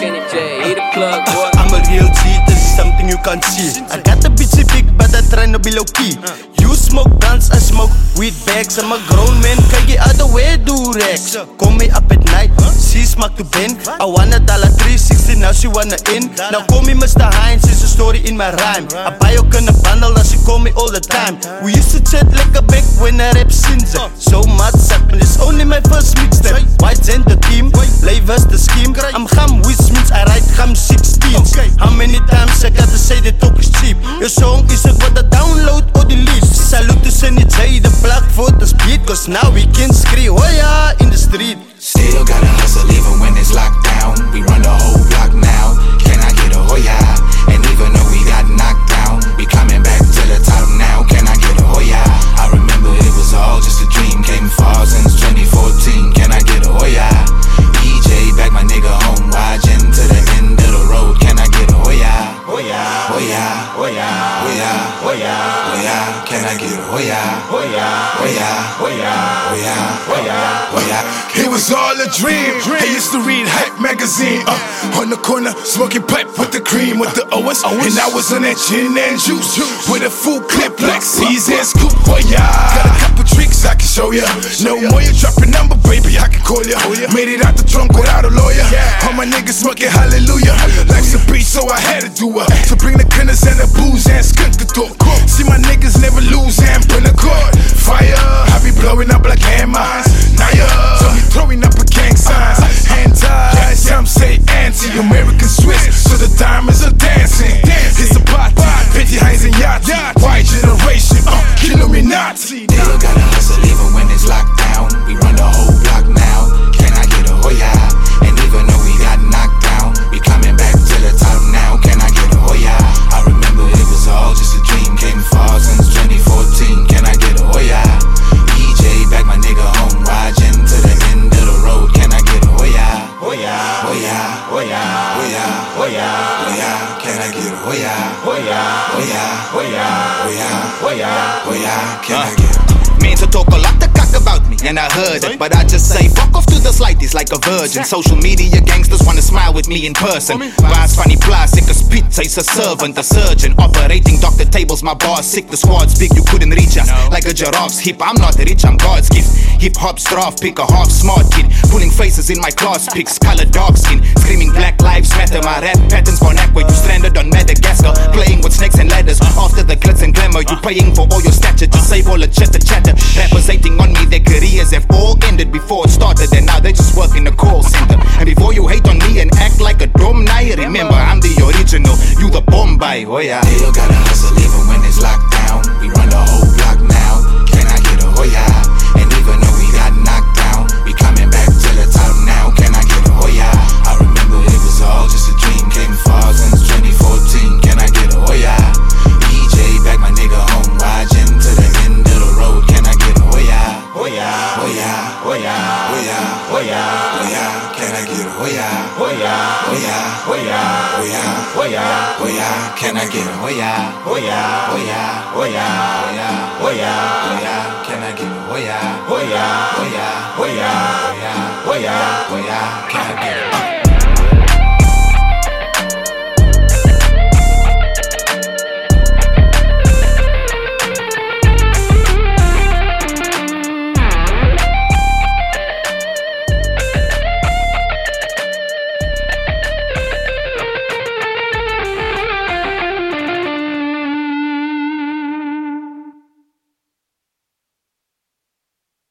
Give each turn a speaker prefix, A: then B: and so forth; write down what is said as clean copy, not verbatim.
A: Kenny J, hit the plug, boy.
B: I'm a real G, this is something you can't see. I got a bitch big, but I try to be low key. You smoke guns, I smoke weed bags. I'm a grown man, kijk je uit de way, do racks. Kom mee up at night, she smack to Ben. I wanna dollar 360, now she wanna in. Now call me Mr. Hines, is a story in my rhyme. I buy you a bundle, now she call me all the time. We used to chat like a back when I rap sinds. So much happened, it's only my first mixtape. White and the team, Lavers the scheme. I'm Gam, which means I write Gam 16s. How many times I gotta say the talk is cheap? Your song is it what I download or delete? Salute to Kenny J, the plug for the speed. Cause now we can scream, oh yeah, in the street.
C: Still gotta hustle even when it's locked down. We run the whole block now. Can I get a Hoya? And even though we got knocked down, we coming back to the top now. Can I get a Hoya? I remember it was all just a dream. Came far since 2014. Can I get a Hoya? DJ back my nigga home, watching to the end of the road. Can I get a Hoya? Hoya, Hoya, Hoya, Hoya, Hoya, Hoya. Can I get a Hoya? Hoya, Hoya, Hoya, Hoya, Hoya, Hoya.
D: It was all a dream. I used to read Hype magazine. On the corner, smoking pipe with the cream, with the OS. And I was on that gin and juice with a full clip like C's and Scoop. Oh yeah, got a couple tricks I can show ya. No more you drop your number, baby, I can call ya. Made it out the trunk without a lawyer. All my niggas smoking hallelujah. Life's a beat, so I had to do it. So bring the gunners and the booze and skunk the talk. See my niggas never lose and burn a cord. Fire, I be blowing up like hammers. Naya, so me throwing up a gang signs. Hand tied, some say anti-American Swiss. So the diamonds are dancing. It's a party, Petty Hines and Yacht. White generation, Illuminati.
C: Still gotta hustle even when it's locked down. We run the whole block now. Can I get a Hoya? And even though we got knocked down, we coming back to the top now. Can I get a Hoya? I remember it was all just a dream. Came far since 2014. Can I get a Hoya? DJ back my nigga home, watching to the end of the road. Can I get a Hoya? Hoya, Hoya, Hoya, Hoya, Hoya, Hoya. Can I get a Hoya? Hoya, Hoya, Hoya, Hoya, Hoya, Hoya. Can I get a
E: Men to talk a lot to cock about me, and I heard it, but I just say fuck off to the slightest like a virgin. Social media gangsters wanna smile with me in person. Vibes funny plastic, a pizza, he's a servant, a surgeon. Operating doctor tables, my bar's sick, the squad's big, you couldn't reach us. Like a giraffe's hip, I'm not rich, I'm God's gift. Hip hop straff, pick a half smart kid. Pulling faces in my class pics, color dark skin. Screaming Black Lives Matter, my rap patterns gone where you stranded on Madagascar. Playing with snakes and ladders, after the glitz and glamour. You paying for all your stature to save all the chatter. Rappers hating on me, their careers have all ended before it started, and now they just work in the call center. And before you hate on me and act like a dumb nigga, remember I'm the original, you the Bombay, oh yeah.
C: Still gotta hustle even when it's locked down. We run the whole block now. Can I get a Hoya? And even though we got knocked down, we coming back to the top now. Can I get a Hoya? I remember it was all just a dream. Came far since 2014. Can I get a Hoya? DJ back my nigga home, watching to the end of the road. Can I get a Hoya? Hoya, Hoya, Hoya, Hoya, Hoya, Hoya. Can I get a Hoya? Hoya, Hoya, Hoya, Hoya, Hoya, Hoya. Can I get a Hoya? Hoya, Hoya, Hoya, Hoya, Hoya, Hoya. Can I get a Hoya? Hoya, Hoya, Hoya, Hoya, Hoya, Hoya. Can I get a